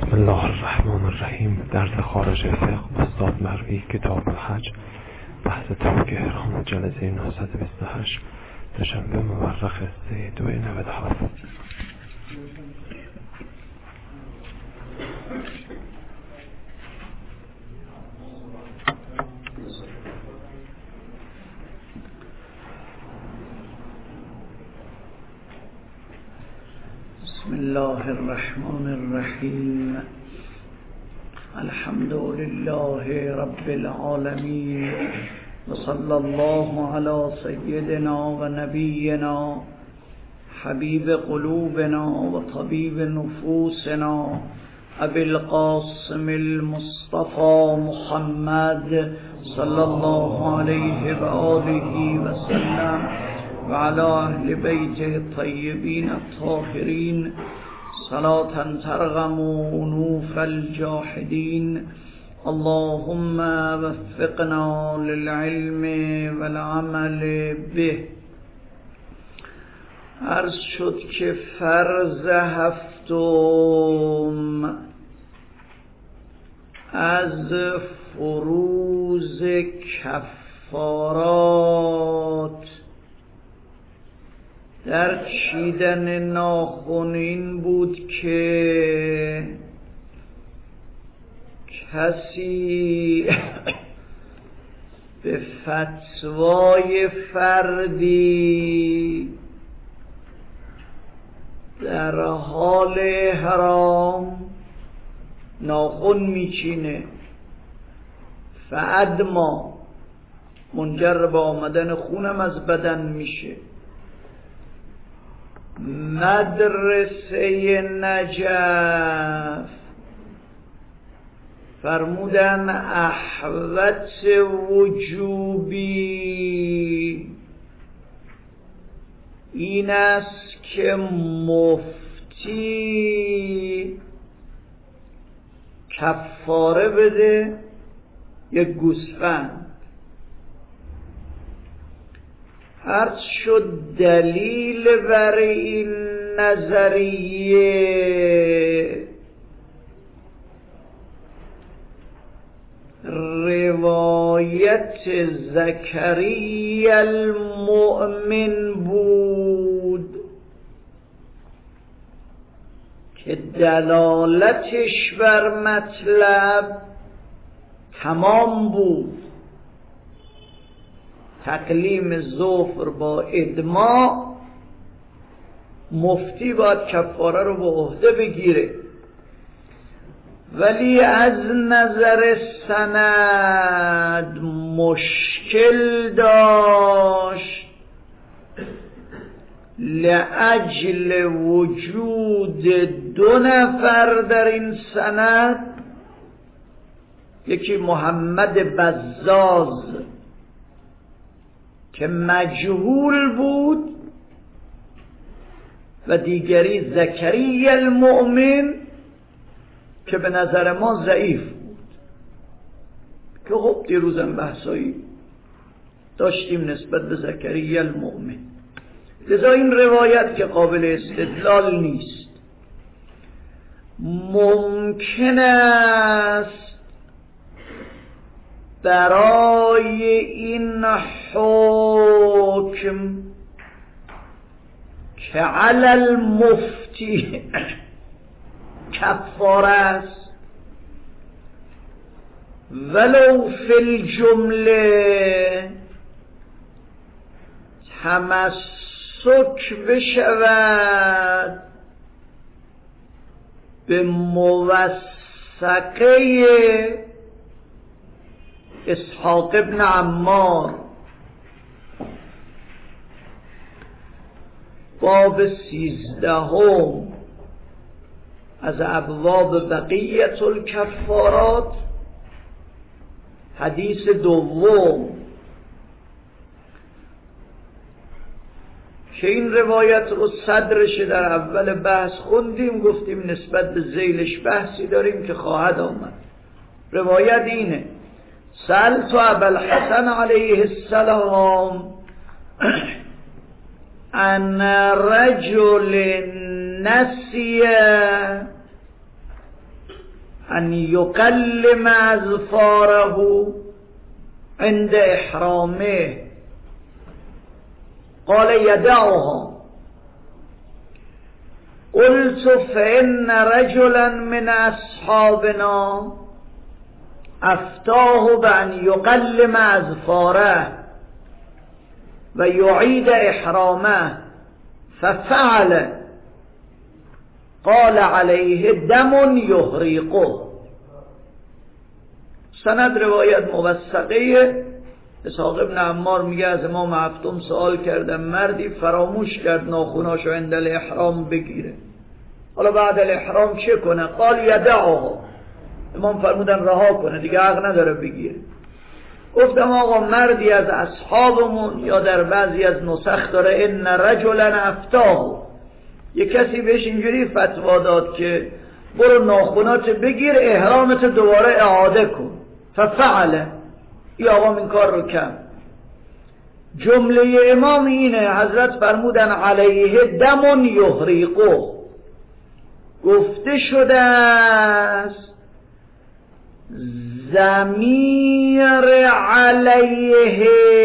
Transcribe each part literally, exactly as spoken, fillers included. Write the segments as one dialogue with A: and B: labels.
A: بسم الله الرحمن الرحیم. درس خارج فقه استاد مرئی، کتاب الحج، بحث ترک احرام، جلسه نهصد و بیست و هشت، دوشنبه مورخ سه دو نود و هفت.
B: بسم الله الرحمن الرحیم. الحمد لله رب العالمین و صلی الله علی سیدنا و نبینا حبیب قلوبنا و طبیب نفوسنا ابی القاسم المصطفى محمد صلی الله علیه و آله و سلم و علی اهل بیته الطیبین الطاهرین صلاة ترغم انوف الجاحدین. اللهم وفقنا للعلم والعمل به. عرض شد که فرض هفتم از فروض کفارات در چیدن ناخن این بود که کسی به فتوای فردی در حال حرام ناخن میچینه، فادما منجر به آمدن خونم از بدن میشه. مدرسه نجف فرمودن احوط وجوبی این است که مفتی کفاره بده یک گوسفند. عرض شد دلیل بر این نظریه روایت زکریا المؤمن بود که دلالتش بر مطلب تمام بود. تقلیم ظفر با ادماء، مفتی باید کفاره رو به عهده بگیره، ولی از نظر سند مشکل داشت لأجل وجود دو نفر در این سند. یکی محمد بزاز که مجهول بود و دیگری زکریا المؤمن که به نظر ما ضعیف بود، که خب دیروزم بحثایی داشتیم نسبت به زکریا المؤمن. لذا این روایت که قابل استدلال نیست. ممکن است برای این حکم که علی المفتی کفاره است ولو فی الجمله تمسک بشود به موثقه اسحاق ابن عمار باب سیزدهم از ابواب بقیت الکفارات، حدیث دوم، که این روایت رو صدرش در اول بحث خوندیم، گفتیم نسبت به ذیلش بحثی داریم که خواهد آمد. روایت اینه: سألت ابا الحسن علیه السلام ان رجل نسی ان یقلم اظفاره عند احرامه قال یدعها قلت فإن رجلا من اصحابنا افتاه بأن یقلم اظفاره و یعید احرامه ففعل قال علیه دم یحرقه. سند روایت موثقه. اسحاق ابن عمار میگه از امام هفتم سوال کردم، مردی فراموش کرد ناخوناشو عند الاحرام بگیره، حالا بعد الاحرام چه کنه؟ قال یدعها، امام فرمودن رها کنه، دیگه حق نداره بگیره. گفتم آقا مردی از اصحابمون، یا در بعضی از نسخ داره ان رجلا افتاه، یه کسی بهش اینجوری فتوا داد که برو ناخونات بگیر احرامت دوباره اعاده کن، ففعله، ای آقا این کار رو کرد. جمله امام اینه، حضرت فرمودن علیه دم یحرقه، گفته شده است ضمیر علیه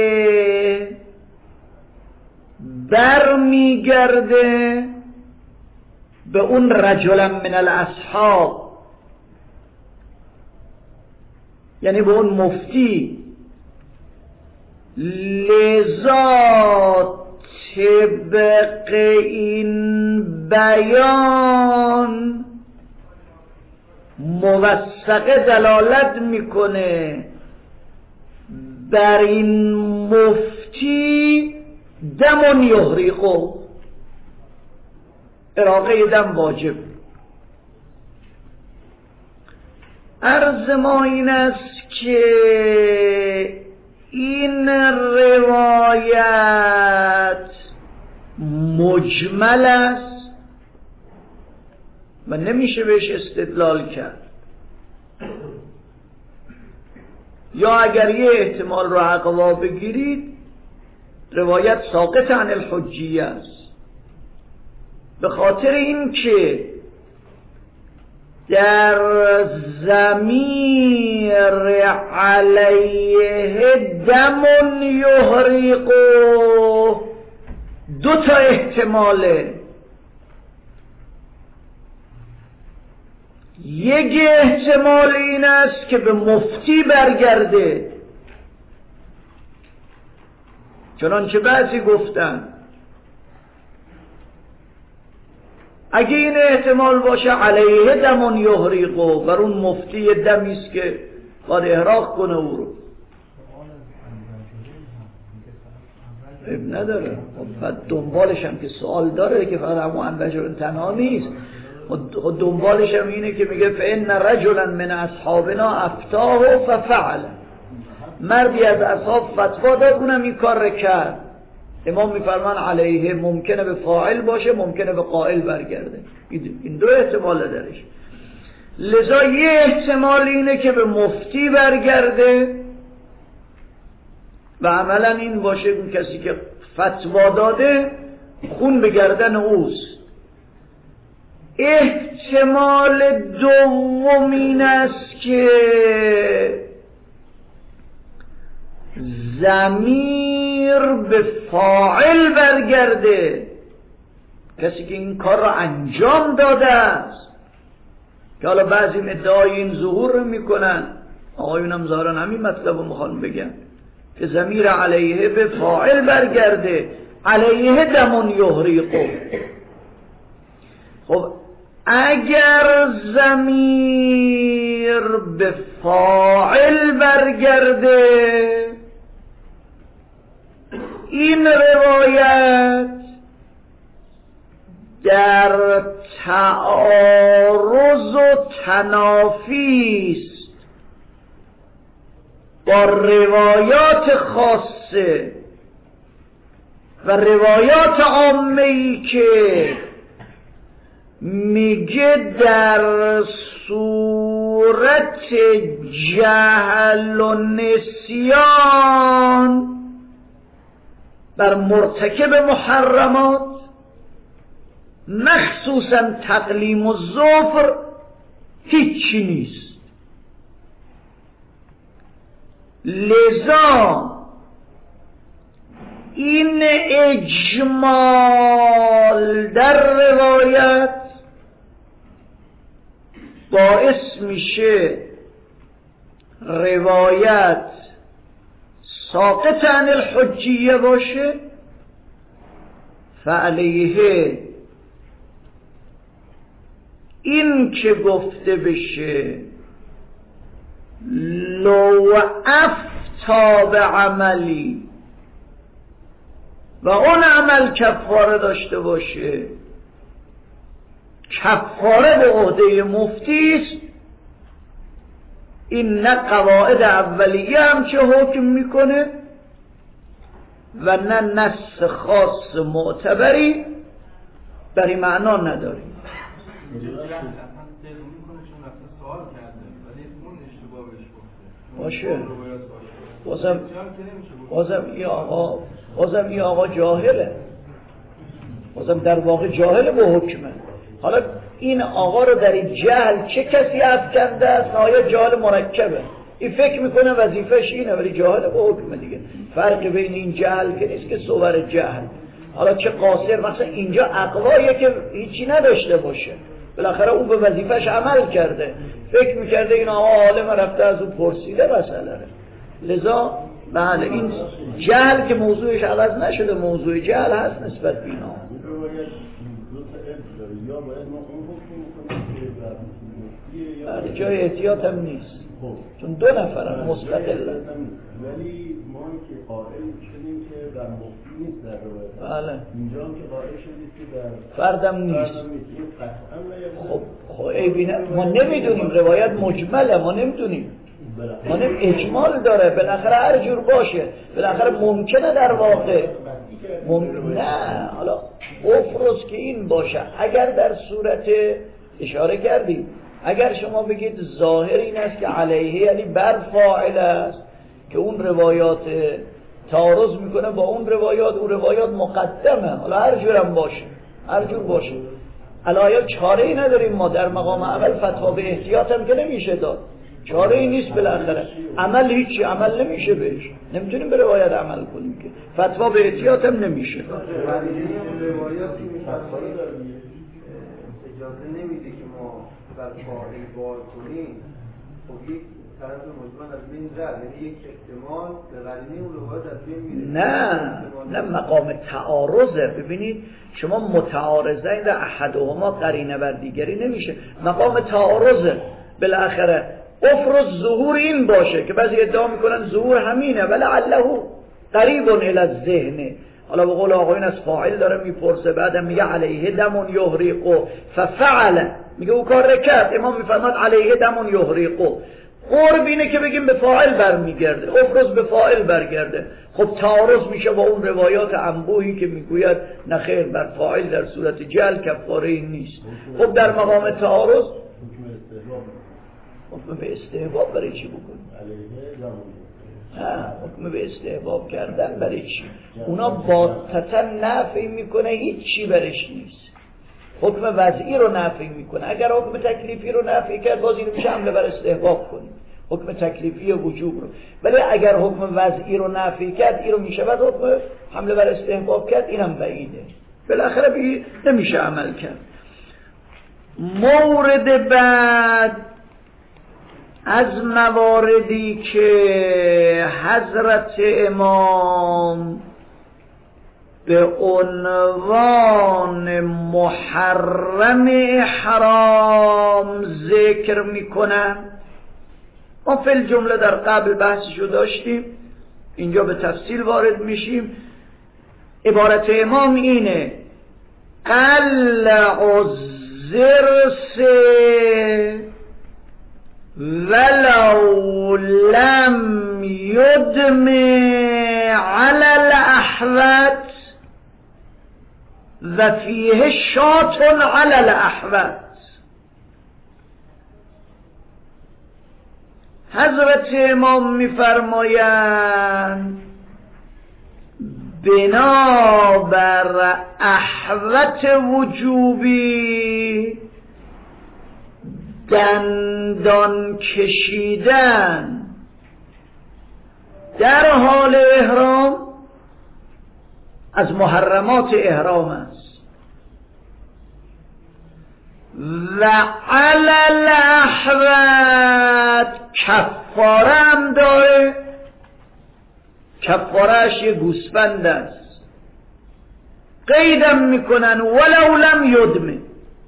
B: برمیگرده به اون رجلا من الاصحاب، یعنی به اون مفتی. لذا طبق این بیان موثقه دلالت میکنه بر این مفتی دم یحرقه، اراقه دم واجب. عرض ما این است که این روایت مجمل است و نمیشه بهش استدلال کرد، یا اگر یه احتمال رو اقوا بگیرید روایت ساقط عن الحجیه است، به خاطر این که در ضمیر علیه دم یحرقه دو تا احتماله. یک احتمال این است که به مفتی برگرده، چنانچه بعضی گفتن. اگه این احتمال باشه علیه دم یحرقه، بر اون مفتی دمیست که باید احراق کنه او رو، اب نداره. بعد دنبالش هم که سوال داره که فقط همون انبجر تنها نیست، دنبالش هم اینه که میگه فإن رجلا من اصحابنا افتاه ففعل، مردی از اصحاب فتوا داد اونم این کار رو کرد. امام میفرمان علیه ممکنه به فاعل باشه، ممکنه به قائل برگرده، این دو احتمال درش. لذا یه احتمال اینه که به مفتی برگرده و عملا این باشه اون کسی که فتوا داده خون به گردن اوست. احتمال دوم این است که ضمیر به فاعل برگرده، کسی که این کار را انجام داده است، که حالا بعضی ادعای این ظهور رو میکنن، آقایون هم ظاهرا همین مطلب رو میخوان بگن که ضمیر علیه به فاعل برگرده، علیه دم یحرقه. خب اگر ضمیر به فاعل برگرده، این روایت در تعارض و تنافی است با روایات خاصه و روایات عامه‌ای که میگه در صورت جهل و نسیان بر مرتکب محرمات، مخصوصا تقلیم و ظفر، هیچی نیست. لذا این اجمال در روایت باعث میشه روایت ساقط عن الحجیه باشه، فعلیه این که گفته بشه لو افتا به عملی و اون عمل کفاره داشته باشه، کفاره به عهده مفتی است. این نه قواعد اولیه هم چه حکم میکنه و نه نص خاص معتبری بر این معنا نداریم. باشه بازم بازم این آقا بازم این آقا جاهله، بازم در واقع جاهل به حکمه. حالا این آقا رو در این جهل چه کسی افکنده است؟ نهایت جهل مرکبه. این فکر میکنه وظیفش اینه ولی جاهل به حکمه دیگه. فرق بین این جهل که نیست که صور جهل. حالا چه قاصر، مثلا اینجا اقوایه که هیچی نداشته باشه، بالاخره او به وظیفش عمل کرده، فکر میکرده این آقا عالم رفته از او پرسیده مسئله. لذا بله این جهل که موضوعش عوض نشده، موضوع جهل هست نسبت به اینا. بله جای احتیاط هم نیست چون دو نفرن مستقلن.
C: ولی ما که قائل شدیم که در مفتی نیست در روایت.
B: بله
C: اینجا هم که قائل شدید که در
B: فردم نیست. خب خب ای ما نمیدونیم، روایت مجمله، ما نمیدونیم، ما نمی اجمال داره، بالاخره هر جور باشه، بالاخره ممکنه در واقع مم... نه حالا افرض که این باشه، اگر در صورت اشاره کردیم اگر شما بگید ظاهر این است که علیه یعنی بر فاعل است که اون روایات تعارض میکنه با اون روایات، اون روایات مقدمه، حالا هر جورم باشه هر جور باشه الایه چاره ای نداریم ما در مقام اول. فتوا به احتیاط هم که نمیشه داد، چاره ای نیست، بالاخره عمل هیچی عمل نمیشه بهش، نمیتونیم به روایت عمل کنیم که فتوا به احتیاط هم نمیشه داد.
D: اجازه نمیده که ما بر فاعل بار کنیم. خب یک طرف مجمل از بین رد، یعنی یک احتمال به قرینه اون روایت از بین میره.
B: نه نه مقام تعارضه. ببینید شما متعارضین و احدهما قرینه بر دیگری نمیشه، مقام تعارضه. بالاخره افرض ظهور این باشه که بعضی ادعا میکنن ظهور همینه ولی علهو قریب الی الذهن. حالا به قول آقایون از فاعل داره میپرسه، بعدم میگه علیه دمون یحرقو ففعل، میگه او کار کرد. امام میفرماد علیه دمون یحرقو، قرب اینه که بگیم به فاعل برمیگرده، افرض به فاعل برگرده. خب تعارض میشه با اون روایات انبوهی که میگوید نخیر بر فاعل در صورت جعل کفاره این نیست. خب در مقام تعارض حکم به استحباب برای چی بکنیم؟ نه حکم به استحباب کردن برای چی؟ اونا باطتا نفی میکنه هیچی برش نیست، حکم وضعی رو نفی میکنه. اگر حکم تکلیفی رو نفی کرد باز اینو میشه حمله بر استحباب کنیم، حکم تکلیفی وجوب رو. ولی اگر حکم وضعی رو نفی کرد این رو میشه بعد حکم حمله بر استحباب کرد، اینم بعیده، بالاخره بگی نمیشه عمل کرد. مورد بعد از مواردی که حضرت امام به عنوان محرم حرام ذکر میکنن، ما فی الجمله در قبل بحثشو داشتیم، اینجا به تفصیل وارد میشیم. عبارت امام اینه قلع الزرس ولو لم يدم على الأحوت و فیه شات على الأحوت. حضرت امام میفرمایند بنابر احوت وجوبی دندان کشیدن در حال احرام از محرمات احرام است و علی الاحوط کفاره هم داره. کفارهش یه گوسفند است، قیدم میکنن ولو لم یدمه،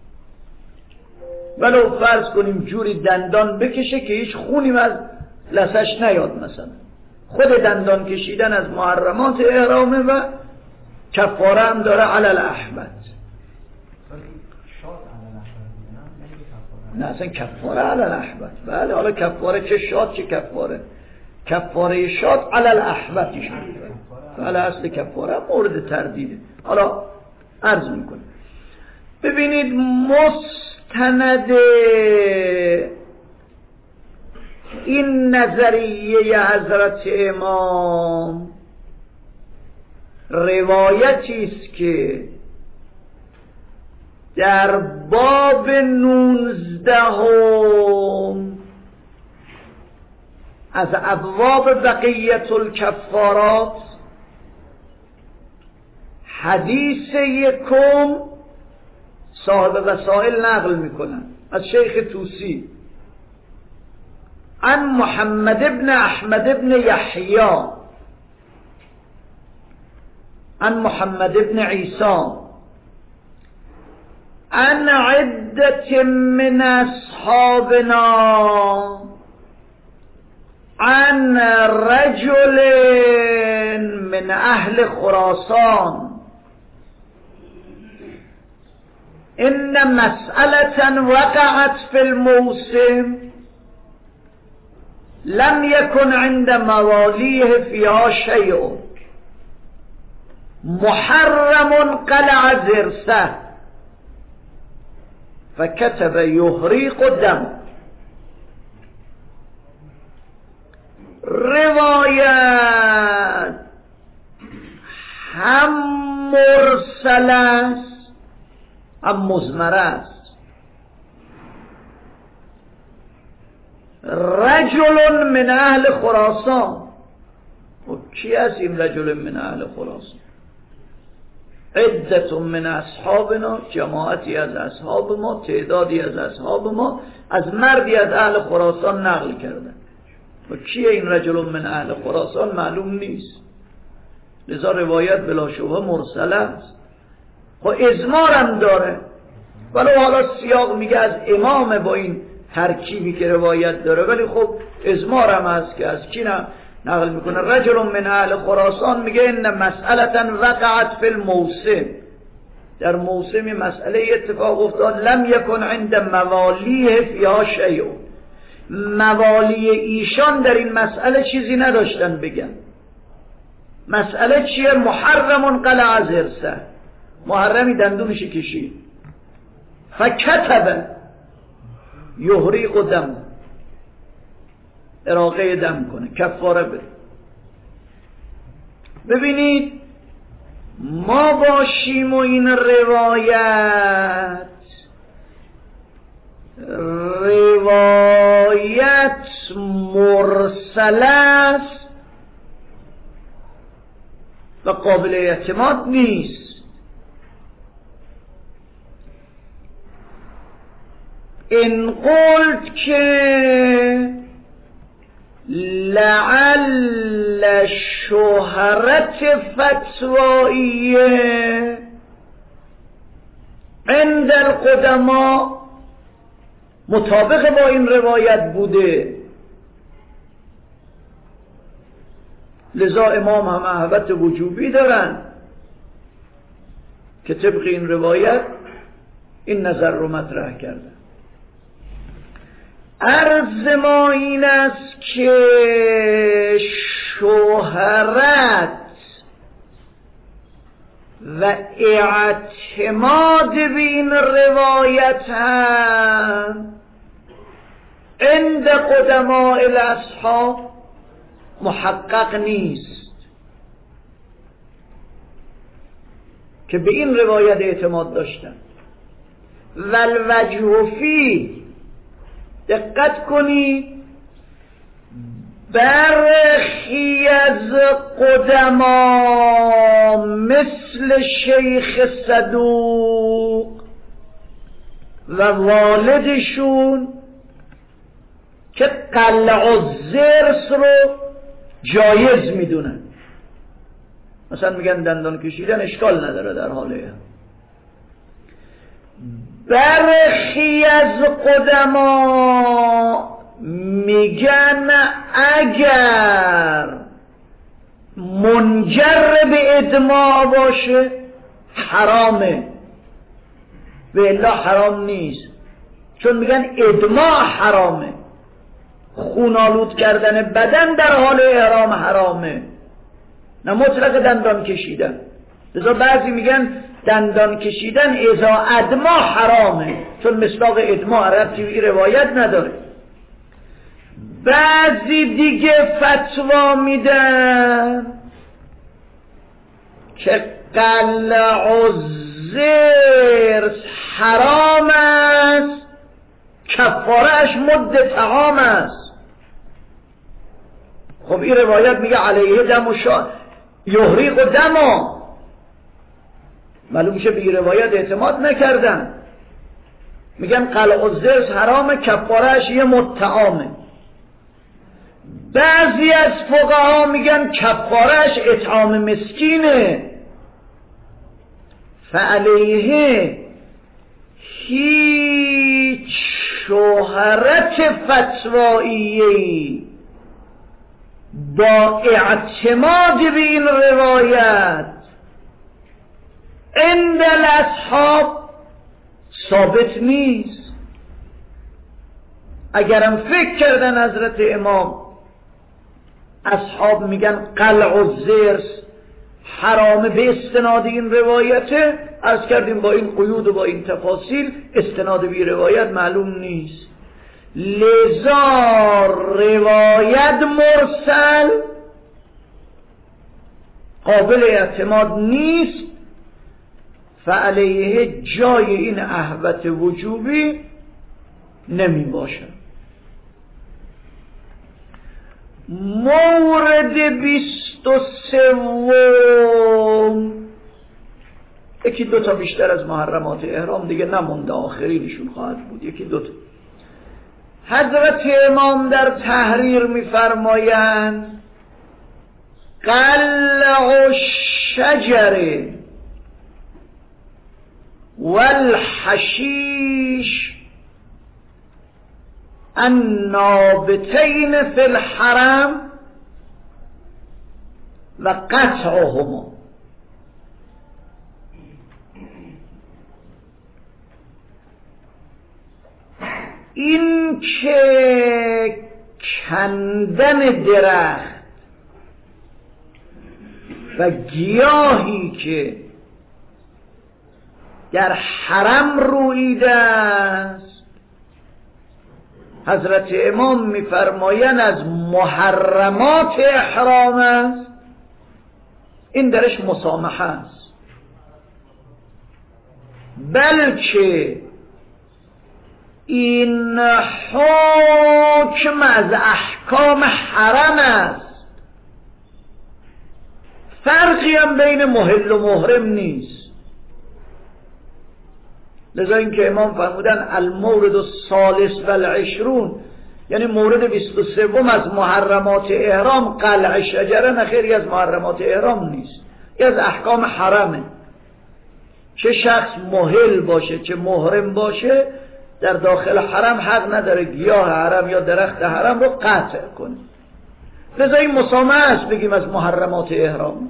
B: ولو فرض کنیم جوری دندان بکشه که هیچ خونی از لسش نیاد، مثلا خود دندان کشیدن از محرمات احرامه و کفاره هم داره علی الاحوط. نه اصلا کفاره علی الاحوط. بله حالا کفاره چه شاد چه کفاره، کفاره شاد علی الاحوطش میگه. بله اصل کفاره مورد تردیده. حالا عرض میکنه ببینید مستند این نظریه حضرت امام روایتی است که در باب نونزدهم از ابواب بقیت الکفارات حدیث یکم صاحب وسائل نقل میکنن از شیخ توسی عن محمد ابن احمد ابن یحیی عن محمد ابن عیسی عن عدة من اصحابنا عن رجل من اهل خراسان ان مسألة وقعت في الموسم لم يكن عند مواليه فيها شيء محرم قلع ضرسه فكتب يهريق دم. روایت هم مرسل است هم مضمر است. رجل من اهل خراسان، و کی است این رجل من اهل خراسان؟ عدت من اصحابنا، جماعتی از اصحاب ما، تعدادی از اصحاب ما از مردی از اهل خراسان نقل کردن. و کیه این رجل من اهل خراسان معلوم نیست، لذا روایت بلا شبهه مرسله است. خب ازمار هم داره، ولی حالا سیاق میگه از امام با این ترکیبی که روایت داره، ولی خب ازمار هم هست که از کی نقل میکنه؟ رجل من اهل خراسان میگه ان مسئلة وقعت فی الموسم، در موسم مسئله اتفاق افتاد لم یکن عند موالیه فیها شیء، موالی ایشان در این مسئله چیزی نداشتن بگن. مسئله چیه؟ محرم قلع ضرسه، محرمی دندونش کشید. فکتب یهریق دم، اراقه دم کنه، کفاره بده. ببینید ما باشیم و این روایت روایت مرسل است و قابل اعتماد نیست. این قلت که لعل شهرت فتوائیه عند القدما مطابق با این روایت بوده، لذا امام هم احوط وجوبی دارن که طبق این روایت این نظر رو مطرح کردن. عرض ما این است که شهرت و اعتماد به این روایت هم عند قدماء الاصحاب محقق نیست که به این روایت اعتماد داشتن. والوجه فی دقت کنید برخی از قدما مثل شیخ صدوق و والدشون که قلع الضرس رو جایز میدونن، مثلا میگن دندان کشیدن اشکال نداره در حاله. برخی از قدما میگن اگر منجر به ادماع باشه حرامه، و الا حرام نیست، چون میگن ادماع حرامه، خونالود کردن بدن در حال احرام حرامه، نه مطلق دندان کشیدن. لذا بعضی میگن دندان کشیدن اذا ادماع حرامه، چون مصداق ادماع ربطی به روایت نداره. بعضی دیگه فتوا میدن که قلع الضرس حرام است، کفارهش مد طعام است. خب این روایت میگه علیه دم و شا یحریق و دما، معلوم میشه به این روایت اعتماد نکردن، میگن قلع الضرس حرامه، کفارهش یه مد طعامه. بعضی از فقها میگن کفارهش اطعام مسکینه، فعلیه هیچ شهرت فتواییه با اعتماد به این روایت عند الاصحاب ثابت نیست. اگرم فکر کردن حضرت امام اصحاب میگن قلع الضرس حرامه به استناد این روایته، عرض کردیم با این قیود و با این تفاصیل استناد به روایت معلوم نیست. لذا روایت مرسل قابل اعتماد نیست، فعلیه جای این اهبت وجوبی نمی باشد. مورد بیست و سوم، یکی دو تا بیشتر از محرمات احرام دیگه نمونده، آخرینشون خواهد بود، یکی دو تا. حضرت امام در تحریر میفرمایند قلع الشجر والحشیش النابتین فی الحرم و قطعهما. این که کندن درخت و گیاهی که در حرم رویده است، حضرت امام میفرمایند از محرمات احرام است، این درش مسامحه است، بلکه این حکم از احکام حرم است، فرقی هم بین محل و محرم نیست. لذا این که امام فرمودن المورد الثالث و العشرون، یعنی مورد بیست و سوم از محرمات احرام قلع شجره، نخیری از محرمات احرام نیست، یه از احکام حرمه. چه شخص محل باشه چه محرم باشه در داخل حرم حق نداره گیاه حرم یا درخت حرم رو قطع کنه. لذا این مسامحه است بگیم از محرمات احرام.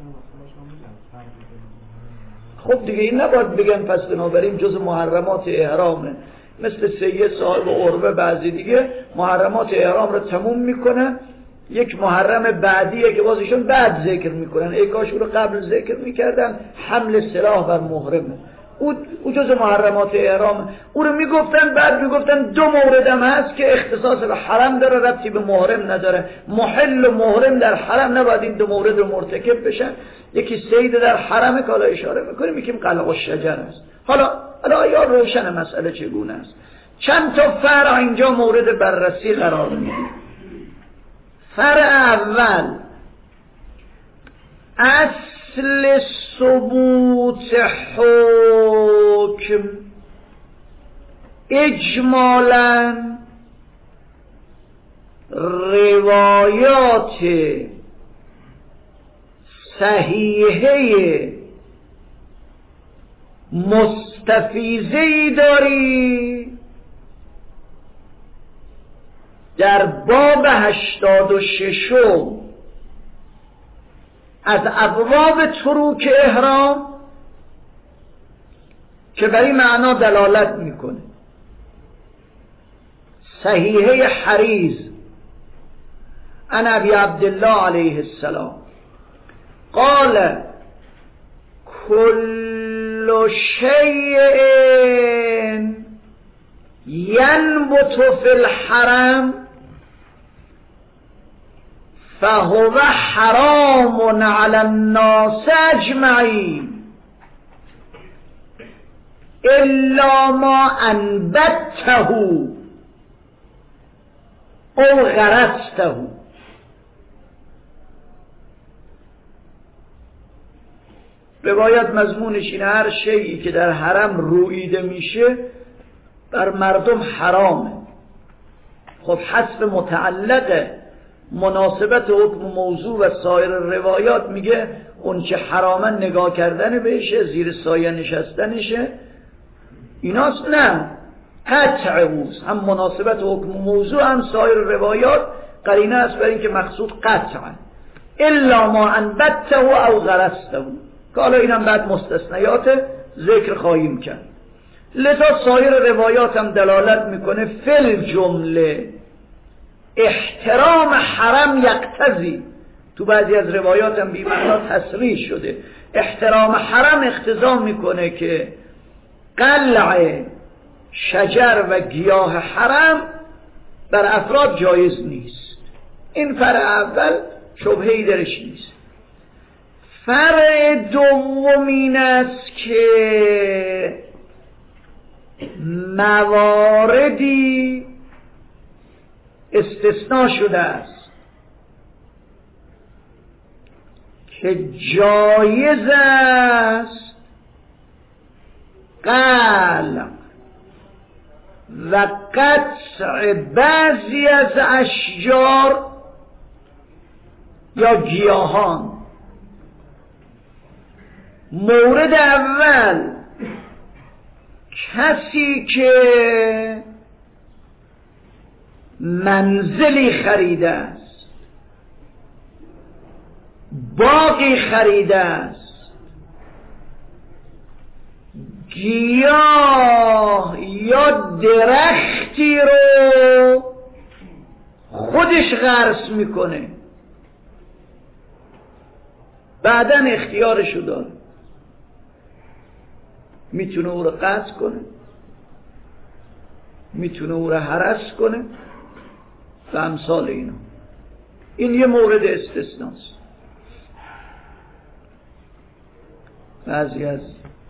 B: خب دیگه این نباید بگن پس بنابراین جز محرمات احرامه، مثل سید صاحب عروه بعضی دیگه محرمات احرام رو تموم میکنن، یک محرم بعدیه که بازشون بعد ذکر میکنن، ای کاش رو قبل ذکر میکردن، حمل سلاح بر محرمه، او جز محرمات احرام، او رو میگفتن، بعد میگفتن دو موردم هست که اختصاص به حرم داره، ربطی به محرم نداره، محل و محرم در حرم نباید این دو مورد رو مرتکب بشن. یکی صید در حرم که حالا اشاره میکنیم میگیم قلع الشجر است. حالا حالا یا روشن مسئله چگونه است. چند تا فرع اینجا مورد بررسی قرار میده. فرع اول، اصل ثبوت حکم اجمالاً روایات صحیحه مستفیضه‌ای داری در باب هشتاد و ششم از ابواب تروک احرام که بر این معنا دلالت میکنه. صحیحه حریز عن ابی عبدالله علیه السلام قال كل شيء ينبت في الحرم فهو حرام على الناس اجمعين الا ما انبته او غرسته. روایت مضمونش اینه هر شیئی که در حرم روییده میشه بر مردم حرامه. خب حسب متعلق مناسبت حکم موضوع و سایر روایات میگه اون چه حرامه نگاه کردن بهشه، زیر سایه نشستنشه، ایناست. نه، قطع اوست. هم مناسبت حکم موضوع هم سایر روایات قرینه است بر این که مقصود قطعه. الا ما انبته او غرسته، که حالا اینم بعد مستثنیات ذکر خواهیم کرد. لذا سایر روایات هم دلالت میکنه فل جمله احترام حرم یقتضی. تو بعضی از روایات هم بی‌معنا تصریح شده احترام حرم اقتضا میکنه که قلع شجر و گیاه حرم بر افراد جایز نیست. این فرع اول شبهه‌ای درش نیست. فرع دوم این است که مواردی استثناء شده است که جایز است قلع و قطع بعضی از اشجار یا گیاهان. مورد اول، کسی که منزلی خریده است، باغی خریده است، گیاه یا درختی رو خودش غرس میکنه، بعداً اختیارشو داره، میتونه او رو قطع کنه، میتونه او رو هرس کنه و امثال اینا. این یه مورد استثناست. بعضی از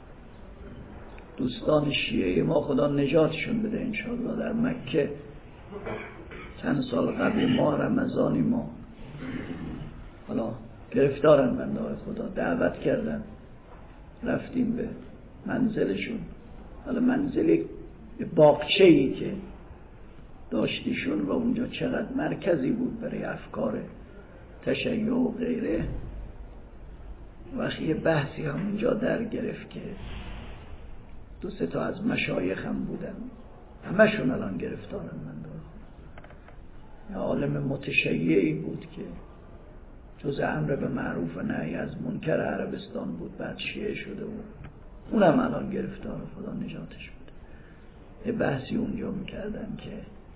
B: دوستان شیعه ما خدا نجاتشون بده انشاءالله در مکه چند سال قبل ماه رمضانی ما حالا گرفتارن بنده های خدا، دعوت کردن رفتیم به منزلشون. حالا منزلی باغچه‌ای که داشتیشون و اونجا چقدر مرکزی بود برای افکار تشیع و غیره. وقتی یه بحثی هم اونجا در گرفت که دو سه تا از مشایخ هم بودن، همشون الان گرفتارن. من دارم یه عالم متشیعی بود که جز امر به معروف و نهی از منکر عربستان بود، بعد شیعه شده بود، اونم الان گرفتار، خدا نجاتش بده. یه بحثی اونجا میکردن که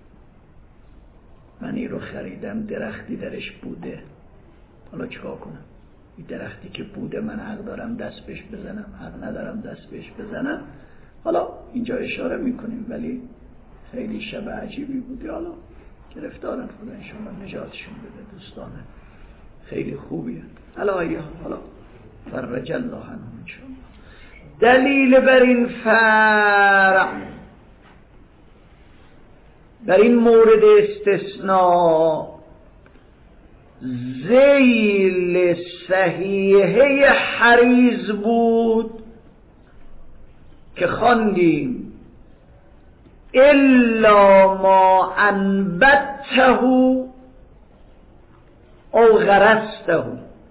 B: من این رو خریدم، درختی درش بوده، حالا چیکار کنم؟ این درختی که بوده من حق دارم دست بهش بزنم، حق ندارم دست بهش بزنم؟ حالا اینجا اشاره میکنیم ولی خیلی شب عجیبی بودی. حالا گرفتارن، خدا انشاءالله نجاتشون بده. دوستانه خیلی خوبیه. حالا حالا فرج الله عنهم انشاءالله. دلیل بر این فرع در این مورد استثناء ذیل صحیحه حریز بود که خواندیم الا ما انبته او غرسته.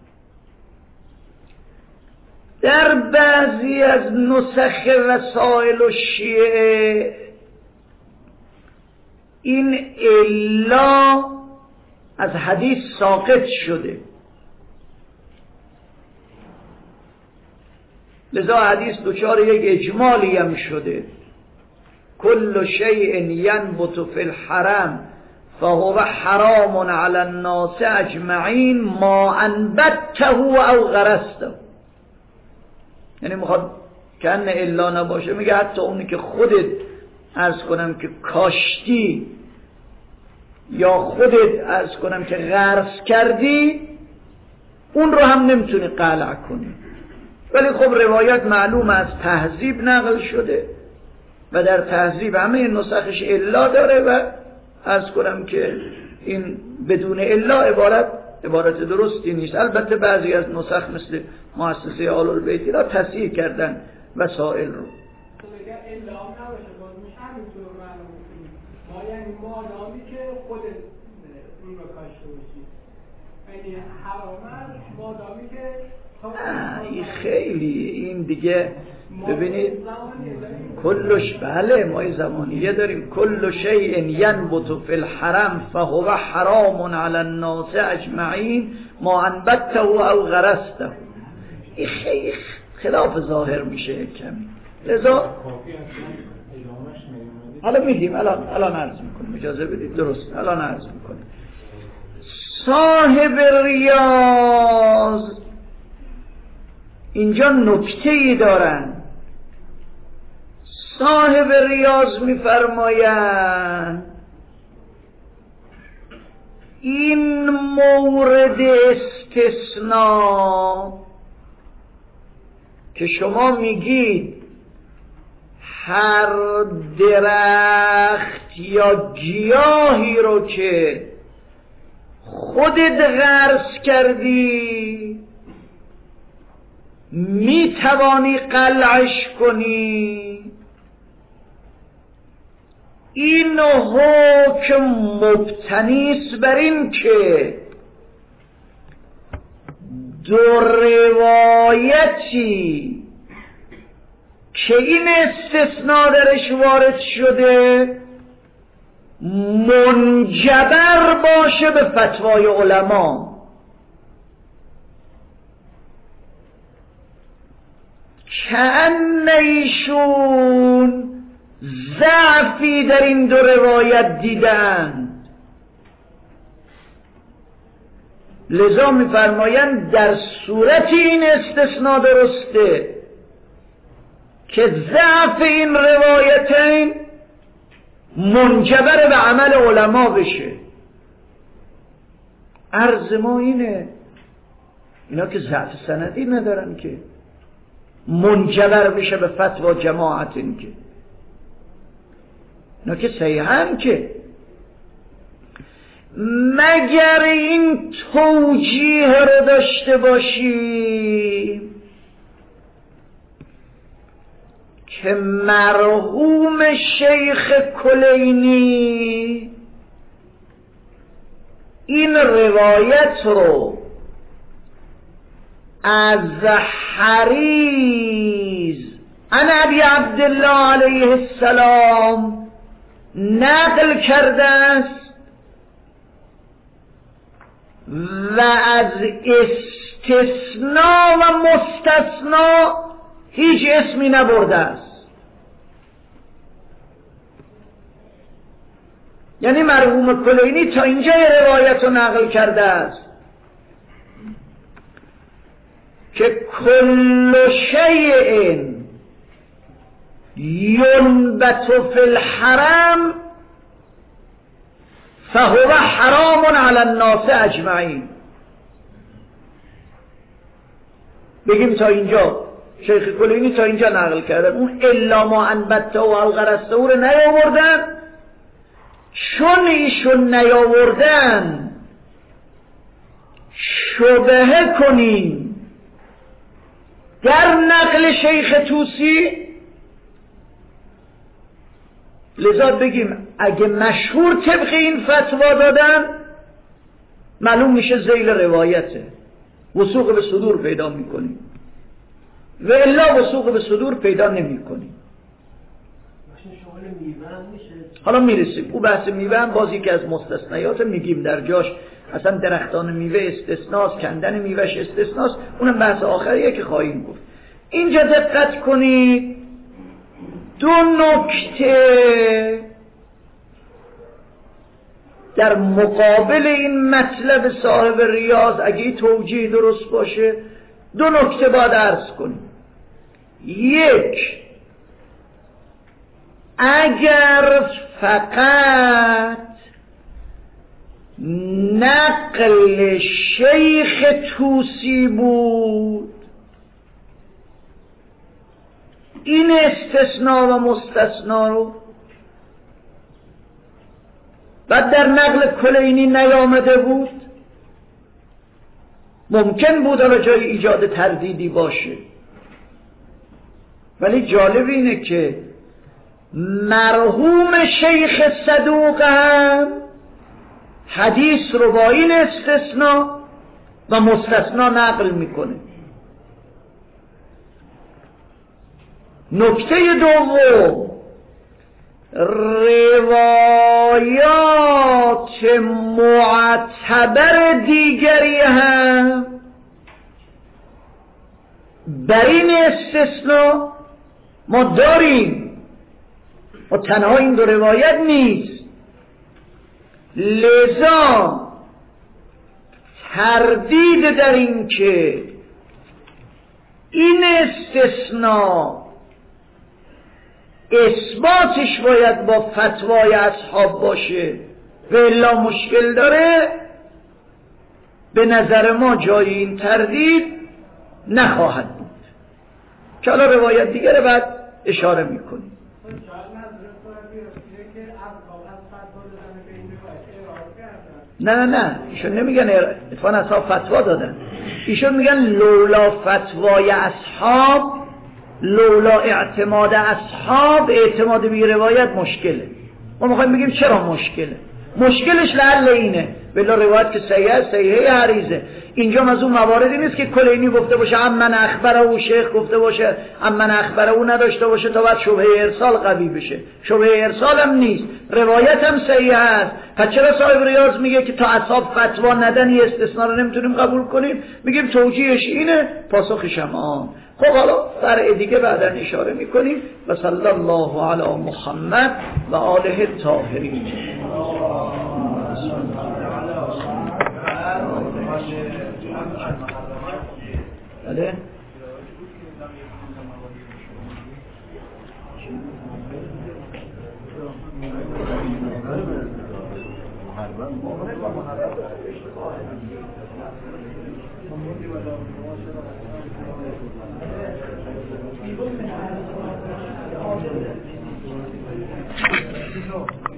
B: در بعضی از نسخ وسائل و شیعه این الا از حدیث ساقط شده، لذا حدیث دچار یک اجمالی هم شده. کل شیء ینبت فی الحرم فهو حرام علی الناس اجمعین ما انبته او غرسته. یعنی میخواد که ان الا نباشه، میگه حتی اونی که خودت عرض کنم که کاشتی یا خودت عرض کنم که غرس کردی، اون رو هم نمیتونی قلع کنی. ولی خب روایت معلوم از تهذیب نقل شده و در تهذیب همه نسخش الا داره و عرض کنم که این بدون الا عبارت عبارت درستی نیست. البته بعضی از نسخ مثل مؤسسه آل البیت را تصحیح کردن وسائل رو.
E: ما یعنی مادامی که خود اون رو کاشته باشید، یعنی حرامت مادامی که
B: این خیلی این دیگه ببینید کلش بله ما زمانیه داریم. کل شیء ینبت فی الحرم فهو حرام علی الناس اجمعین ما انبته او غرسته. این خیلی خلاف ظاهر میشه کمی، لذا حالا میدیم الان الان عرض میکنیم، اجازه بدید. درست الان عرض میکنیم. صاحب ریاض اینجا نکته‌ای دارن. صاحب ریاض میفرمایند این مورد استثناء که شما میگید هر درخت یا گیاهی رو که خودت غرس کردی میتوانی قلعش کنی، این حکم مبتنیست بر این که دو روایتی که این استثناء درش وارد شده منجبر باشه به فتوای علما. کأن ایشون ضعفی در این دو روایت دیدند، لذا می‌فرمایند در صورت این استثناء درسته که ضعف این روایتین منجبر به عمل علما بشه. عرض ما اینه اینا که ضعف سندی ندارن که منجبر بشه به فتوا جماعت، این که اینا که صحیحن که مگر این توجیه رو داشته باشیم که مرحوم شیخ کلینی این روایت رو از حریز عن ابی عبدالله علیه السلام نقل کرده است و از استثناء و مستثنا هیچ اسمی نبرده است. یعنی مرحوم کلینی تا اینجا روایت رو نقل کرده است که کل شیء ینبت فی الحرم فهو حرام علی الناس اجمعین. بگیم تا اینجا شیخ کلینی تا اینجا نقل کردن، اون الا ما انبته و الغرسته رو نیاوردن چون ایشون نیاوردن شبهه کنیم در نقل شیخ طوسی، لذا بگیم اگه مشهور طبق این فتوا دادن معلوم میشه ذیل روایته، وثوق به صدور پیدا میکنیم، و الا وثوق به صدور پیدا نمیکنیم. حالا میرسیم او بحث میوه هم بازی که از مستثنیات میگیم در جاش، اصلا درختان میوه استثناست، کندن میوهش استثناست، اونم بحث آخریه که خواهیم گفت. اینجا دقت کنید دو نکته در مقابل این مطلب صاحب ریاض، اگه این توجیه درست باشه دو نکته باید عرض کنیم. یک، اگر فقط نقل شیخ طوسی بود، این استثناء و مستثنا رو و در نقل کلینی نیامده بود، ممکن بود حالا جای ایجاد تردیدی باشه. ولی جالب اینه که مرحوم شیخ صدوق هم حدیث رو با این استثناء و مستثنا نقل میکنه. نکته دوم، روایات معتبر دیگری هم بر این استثناء ما داریم و تنها این دو روایت نیست. لذا تردید در این که این استثناء اثباتش باید با فتوای اصحاب باشه و الا مشکل داره، به نظر ما جای این تردید نخواهد بود که حالا روایت دیگر بعد اشاره میکنیم. نه نه نه ایشون نمیگن اتفاقا اصحاب فتوا دادن، ایشون میگن لولا فتوای اصحاب، لولا اعتماد اصحاب، اعتماد به روایت مشکله. ما میخوایم بگیم چرا مشکله؟ مشکلش لعل اینه بلا روایت که صحیحه صحیحه حریزه. اینجا از اون مواردی نیست که کلینی گفته باشه امن اخبره او شیخ گفته باشه امن اخبره او نداشته باشه تا بعد شبهه ارسال قوی بشه. شبهه ارسال هم نیست، روایت هم صحیح است. پس چرا صاحب ریاض میگه که تا اصحاب فتوا ندن یه استثناء رو نمیتونیم قبول کنیم؟ میگیم توجیهش اینه، پاسخش هم آن. خب حالا فرع دیگه بعدا اشاره میکنیم. و صلی الله علی محمد و آله الطاهرین. بله
E: Thank you.